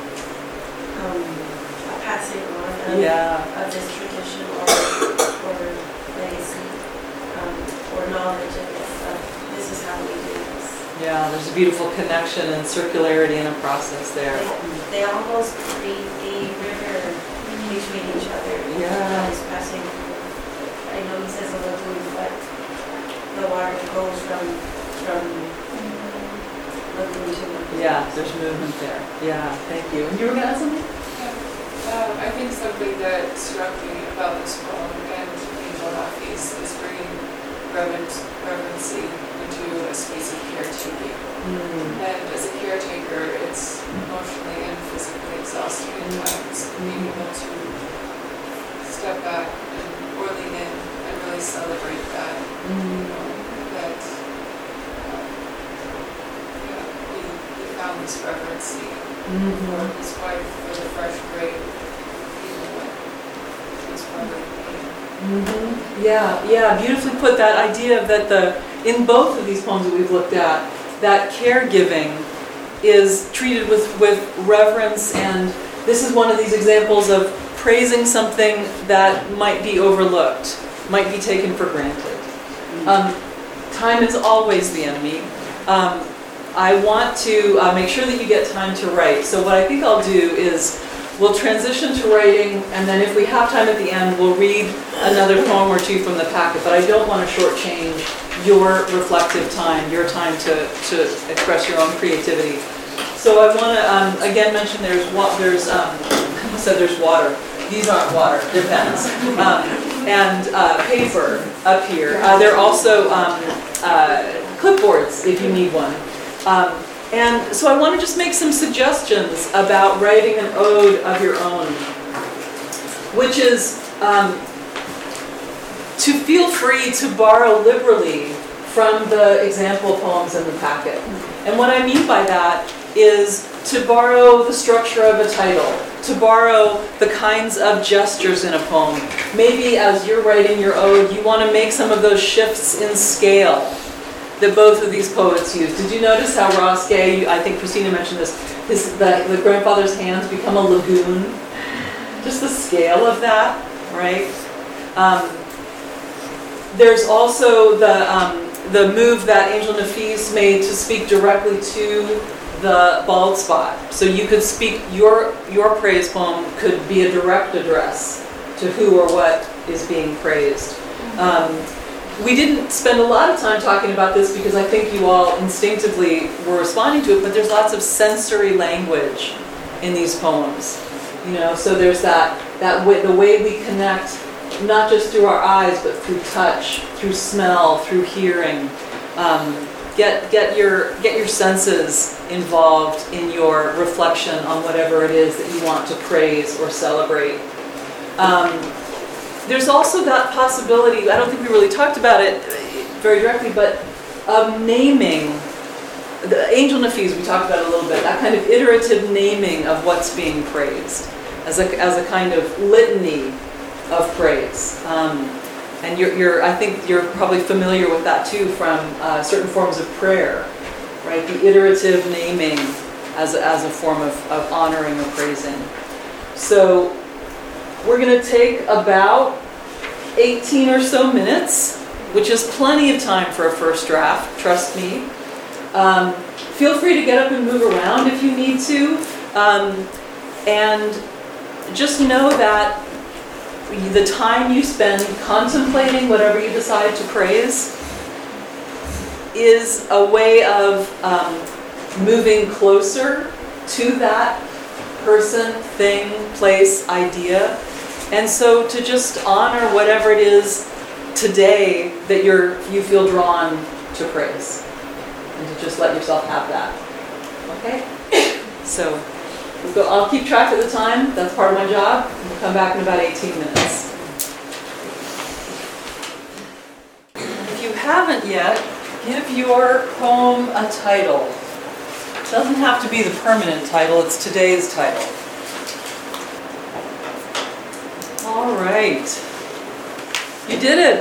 um, a passing on of, yeah. of this tradition or, or legacy, um, or knowledge of this, of this is how we do this. Yeah, there's a beautiful connection and circularity in a process there. They, they almost create a river between each other. Yeah. That is passing. I know he says a lagoon, but the water goes from from lagoon to lagoon. Yeah, there's movement there. Yeah, thank you. And you were going to add something? Yeah. Um, I think something that struck me about this poem and Angel Hafiz is bringing reverence, reverency into a space of caretaking. Mm. And as a caretaker, it's emotionally and physically exhausting at times. Being able to step back and or lean in and really celebrate that. Mm. You know, that uh, yeah, he, he found this reverency mm-hmm. for his wife, for the fresh grave, even when he was probably pain. Mm-hmm. Yeah, yeah, beautifully put. That idea that the in both of these poems that we've looked at, that caregiving is treated with, with reverence, and this is one of these examples of praising something that might be overlooked, might be taken for granted. Um, time is always the enemy. Um, I want to uh, make sure that you get time to write. So what I think I'll do is we'll transition to writing, and then if we have time at the end, we'll read another poem or two from the packet, but I don't want to shortchange your reflective time, your time to, to express your own creativity. So I want to, um, again, mention there's, wa- there's um, I almost said there's water. These aren't water, they're pens. Um, and uh, paper up here. Uh, there are also um, uh, clipboards if you need one. Um, And so I want to just make some suggestions about writing an ode of your own, which is, um, to feel free to borrow liberally from the example poems in the packet. And what I mean by that is to borrow the structure of a title, to borrow the kinds of gestures in a poem. Maybe as you're writing your ode, you want to make some of those shifts in scale that both of these poets use. Did you notice how Ross Gay, I think Christina mentioned this, his, the, the grandfather's hands become a lagoon? Just the scale of that, right? Um, there's also the, um, the move that Angel Nafis made to speak directly to the bald spot. So you could speak, your, your praise poem could be a direct address to who or what is being praised. Um, we didn't spend a lot of time talking about this because I think you all instinctively were responding to it, but there's lots of sensory language in these poems. You know, so there's that, that way, the way we connect, not just through our eyes, but through touch, through smell, through hearing. Um, get get your get your senses involved in your reflection on whatever it is that you want to praise or celebrate. Um, there's also that possibility, I don't think we really talked about it very directly, but of naming. The Angel Nafis, we talked about it a little bit, that kind of iterative naming of what's being praised as a, as a kind of litany of praise. Um, and you're, you're, I think you're probably familiar with that too from uh, certain forms of prayer, right? The iterative naming as a, as a form of, of honoring or praising. So we're going to take about eighteen or so minutes, which is plenty of time for a first draft, trust me. Um, feel free to get up and move around if you need to. Um, and just know that the time you spend contemplating whatever you decide to praise is a way of um, moving closer to that person, thing, place, idea. And so to just honor whatever it is today that you're you feel drawn to praise. And to just let yourself have that. Okay? So we'll go, I'll keep track of the time. That's part of my job. We'll come back in about eighteen minutes. If you haven't yet, give your poem a title. It doesn't have to be the permanent title, it's today's title. All right. You did it.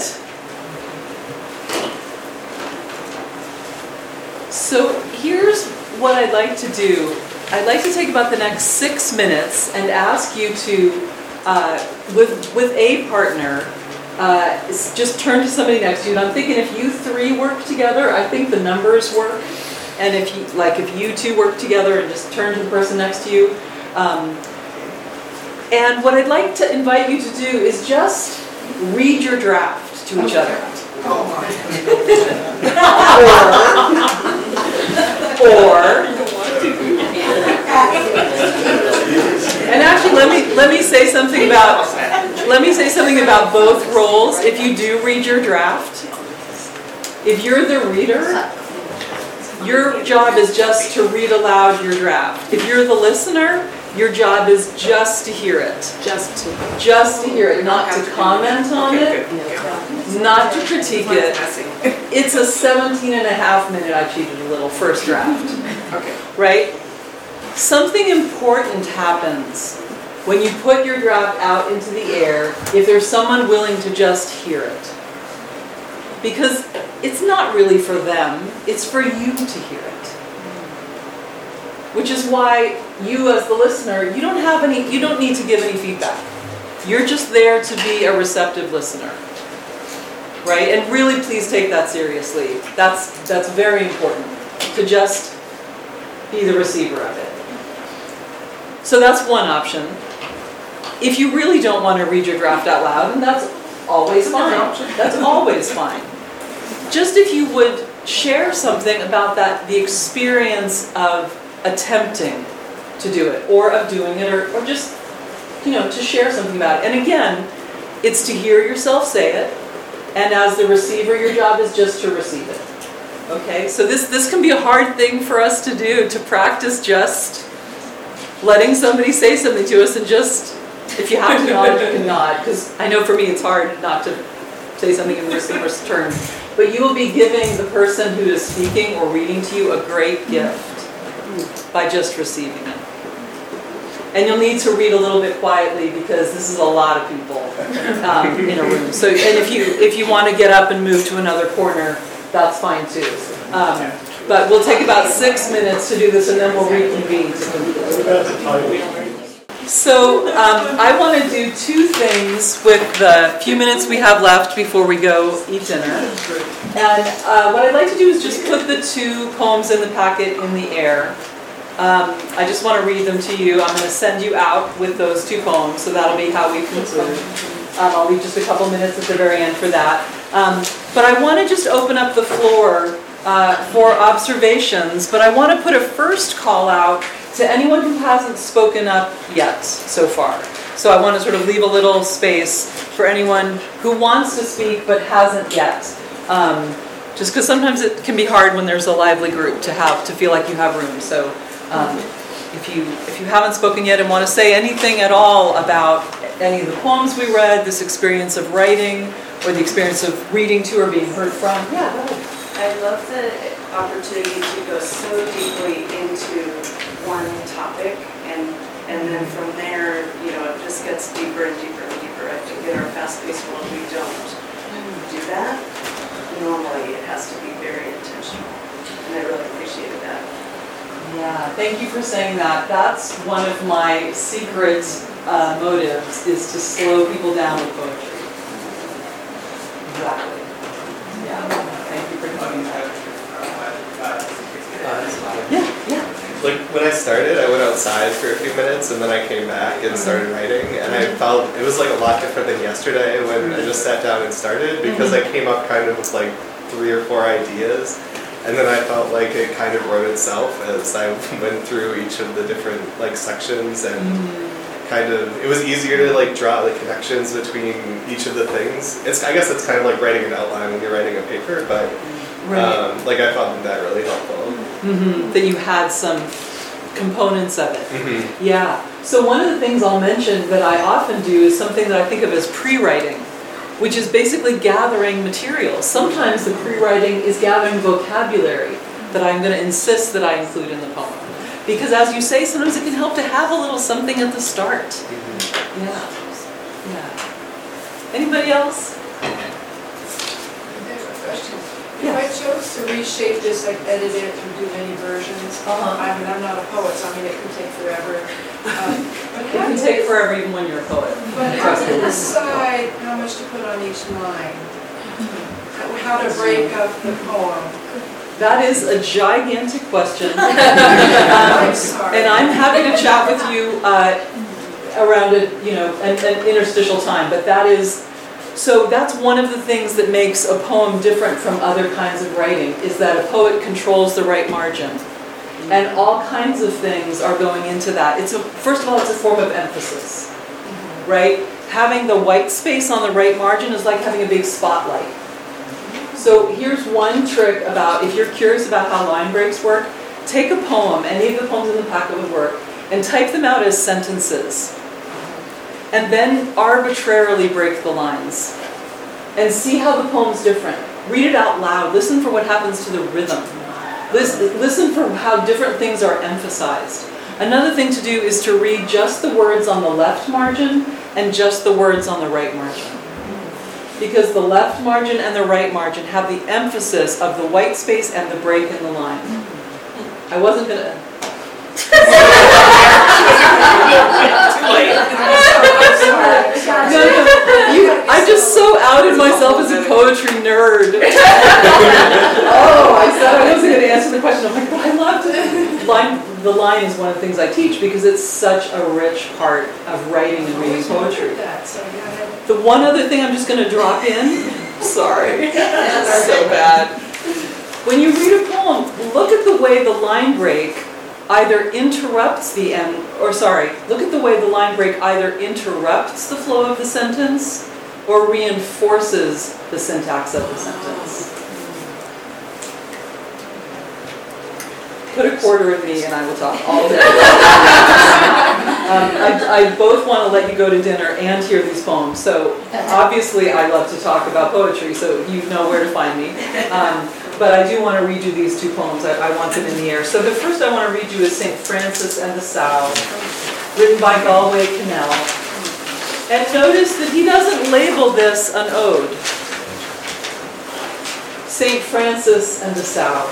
So here's what I'd like to do. I'd like to take about the next six minutes and ask you to, uh, with with a partner, uh, just turn to somebody next to you. And I'm thinking if you three work together, I think the numbers work. And if you like, if you two work together and just turn to the person next to you. Um, and what I'd like to invite you to do is just read your draft to each other. or, or And actually, let me let me say something about let me say something about both roles. If you do read your draft, if you're the reader, your job is just to read aloud your draft. If you're the listener, your job is just to hear it. Just to just to hear it, not to comment on it, not to critique it. It's a seventeen and a half minute, I cheated a little, first draft. Okay. Right? Something important happens when you put your draft out into the air if there's someone willing to just hear it. Because it's not really for them, it's for you to hear it. Which is why you as the listener, you don't have any, you don't need to give any feedback. You're just there to be a receptive listener. Right? And really please take that seriously. That's that's very important, to just be the receiver of it. So that's one option. If you really don't want to read your draft out loud, and that's always fine. That's always fine. Just if you would share something about that, the experience of attempting to do it, or of doing it, or, or just, you know, to share something about it. And again, it's to hear yourself say it, and as the receiver, your job is just to receive it. Okay? So this, this can be a hard thing for us to do, to practice just letting somebody say something to us and just, if you have to nod, you can nod. Because I know for me it's hard not to say something in return. But you will be giving the person who is speaking or reading to you a great gift by just receiving it. And you'll need to read a little bit quietly because this is a lot of people um, in a room. So, and if you if you want to get up and move to another corner, that's fine too. Um, but we'll take about six minutes to do this, and then we'll reconvene to conclude. So um, I want to do two things with the few minutes we have left before we go eat dinner. And uh, what I'd like to do is just put the two poems in the packet in the air. Um, I just want to read them to you. I'm going to send you out with those two poems, so that'll be how we conclude. Um, I'll leave just a couple minutes at the very end for that. Um, but I want to just open up the floor uh, for observations, but I want to put a first call out to anyone who hasn't spoken up yet so far. So I want to sort of leave a little space for anyone who wants to speak but hasn't yet. Um, just because sometimes it can be hard when there's a lively group to have to feel like you have room. So um, if you if you haven't spoken yet and want to say anything at all about any of the poems we read, this experience of writing, or the experience of reading to or being heard from, yeah, go ahead. I love the opportunity to go so deeply into one topic, and and then from there, you know, it just gets deeper and deeper and deeper. I think in our fast-paced world, we don't do that. Normally, it has to be very intentional, and I really appreciated that. Yeah, thank you for saying that. That's one of my secret uh, motives, is to slow people down with poetry. Exactly. Yeah, thank you for doing that. Yeah, yeah. Like when I started, I went outside for a few minutes and then I came back and started writing, and I felt it was like a lot different than yesterday when I just sat down and started, because I came up kind of with like three or four ideas, and then I felt like it kind of wrote itself as I went through each of the different like sections, and kind of it was easier to like draw the connections between each of the things. It's I guess it's kind of like writing an outline when you're writing a paper, but Right. um, like I found that really helpful. Mm-hmm. That you had some components of it. Mm-hmm. Yeah. So one of the things I'll mention that I often do is something that I think of as pre-writing, which is basically gathering materials. Sometimes the pre-writing is gathering vocabulary that I'm going to insist that I include in the poem. Because as you say, sometimes it can help to have a little something at the start. Mm-hmm. Yeah. Yeah. Anybody else? If I chose to reshape this, like edit it and do many versions, Uh-huh. I mean, I'm not a poet, so I mean, it can take forever. Um, but It can take forever even when you're a poet. But how to decide how much to put on each line? How to break up the poem? That is a gigantic question. um, I'm sorry. And I'm happy to chat with you uh, around a, you know, an, an interstitial time, but that is, so that's one of the things that makes a poem different from other kinds of writing, is that a poet controls the right margin. And all kinds of things are going into that. It's a, first of all, it's a form of emphasis, right? Having the white space on the right margin is like having a big spotlight. So here's one trick about, if you're curious about how line breaks work, take a poem, any of the poems in the packet would work, and type them out as sentences. And then arbitrarily break the lines. And see how the poem's different. Read it out loud. Listen for what happens to the rhythm. Listen, listen for how different things are emphasized. Another thing to do is to read just the words on the left margin and just the words on the right margin. Because the left margin and the right margin have the emphasis of the white space and the break in the line. I wasn't going to... Too late. No, no, you, I just so outed myself as a poetry nerd. Oh, I said I wasn't going to answer the question. I'm like, but I loved it. Line, the line is one of the things I teach because it's such a rich part of writing and reading poetry. The one other thing I'm just going to drop in, sorry, that's so bad. When you read a poem, look at the way the line break either interrupts the end, or sorry, look at the way the line break either interrupts the flow of the sentence or reinforces the syntax of the sentence. Put a quarter in me and I will talk all day. Um, I, I both want to let you go to dinner and hear these poems. So obviously I love to talk about poetry, so you know where to find me. Um, but I do want to read you these two poems. I, I want them in the air. So the first I want to read you is Saint Francis and the Sow, written by Galway Cannell. And notice that he doesn't label this an ode. Saint Francis and the Sow.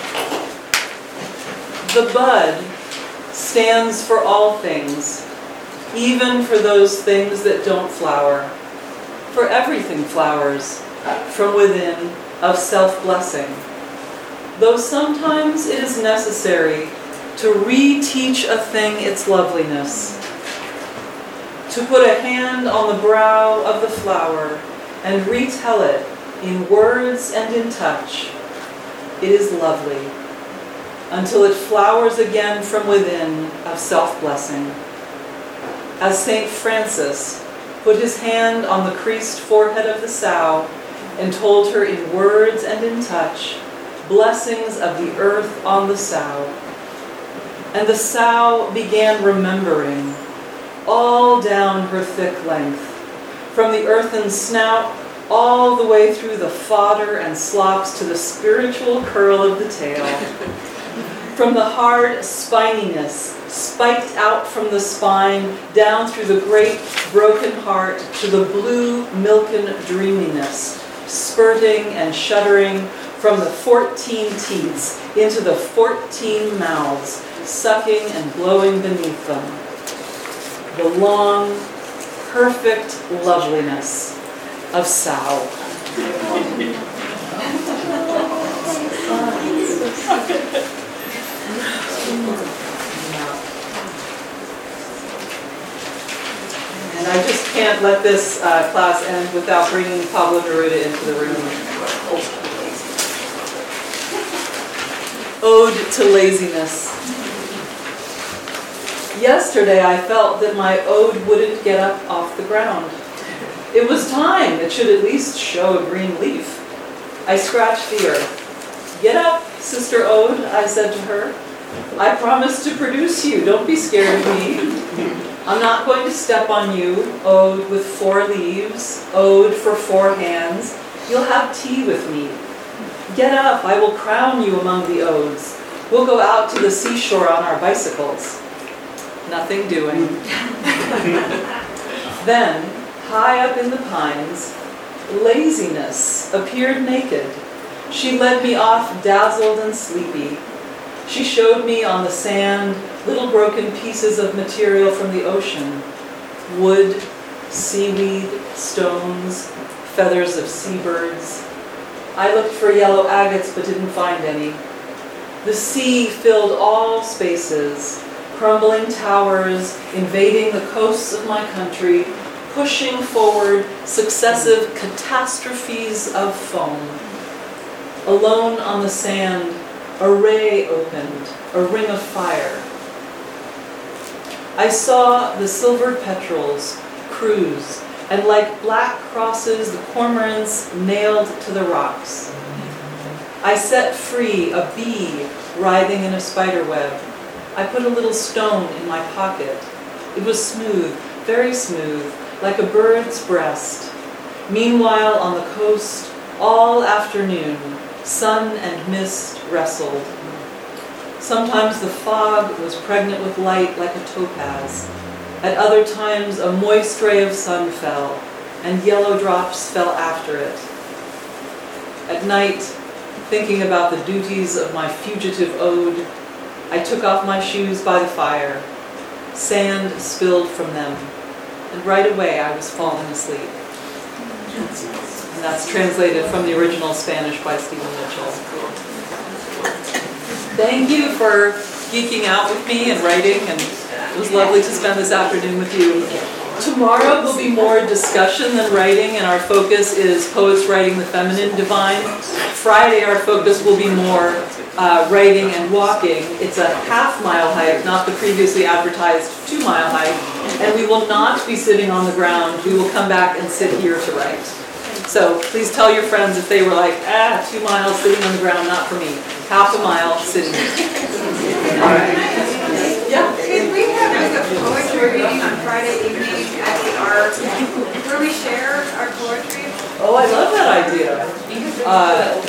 The bud stands for all things, even for those things that don't flower. For everything flowers from within of self-blessing. Though sometimes it is necessary to re-teach a thing its loveliness, to put a hand on the brow of the flower and retell it in words and in touch. It is lovely, until it flowers again from within of self-blessing. As Saint Francis put his hand on the creased forehead of the sow and told her in words and in touch, blessings of the earth on the sow. And the sow began remembering, all down her thick length, from the earthen snout all the way through the fodder and slops to the spiritual curl of the tail. From the hard spininess spiked out from the spine down through the great broken heart to the blue milken dreaminess, spurting and shuddering from the fourteen teats into the fourteen mouths, sucking and blowing beneath them. The long, perfect loveliness of sow. And I just can't let this uh, class end without bringing Pablo Neruda into the room. Ode to Laziness. Yesterday I felt that my ode wouldn't get up off the ground. It was time it should at least show a green leaf. I scratched the earth. Get up, Sister Ode, I said to her. I promise to produce you, don't be scared of me. I'm not going to step on you, ode with four leaves, ode for four hands. You'll have tea with me. Get up, I will crown you among the odes. We'll go out to the seashore on our bicycles. Nothing doing. Then, high up in the pines, laziness appeared naked. She led me off dazzled and sleepy. She showed me on the sand little broken pieces of material from the ocean. Wood, seaweed, stones, feathers of seabirds. I looked for yellow agates but didn't find any. The sea filled all spaces, crumbling towers invading the coasts of my country, pushing forward successive catastrophes of foam. Alone on the sand, a ray opened, a ring of fire. I saw the silver petrels cruise, and like black crosses, the cormorants nailed to the rocks. I set free a bee writhing in a spider web. I put a little stone in my pocket. It was smooth, very smooth, like a bird's breast. Meanwhile, on the coast, all afternoon, sun and mist wrestled. Sometimes the fog was pregnant with light like a topaz. At other times, a moist ray of sun fell, and yellow drops fell after it. At night, thinking about the duties of my fugitive ode, I took off my shoes by the fire. Sand spilled from them, and right away I was falling asleep. And that's translated from the original Spanish by Stephen Mitchell. Thank you for geeking out with me and writing, and it was lovely to spend this afternoon with you. Tomorrow will be more discussion than writing, and our focus is poets writing the feminine divine. Friday, our focus will be more uh, writing and walking. It's a half-mile hike, not the previously advertised two-mile hike, and we will not be sitting on the ground. We will come back and sit here to write. So please tell your friends if they were like, ah, two miles sitting on the ground, not for me. Half a mile sitting here. All right. Yeah. Could we have like a poetry Oh, I love that idea. You could Uh,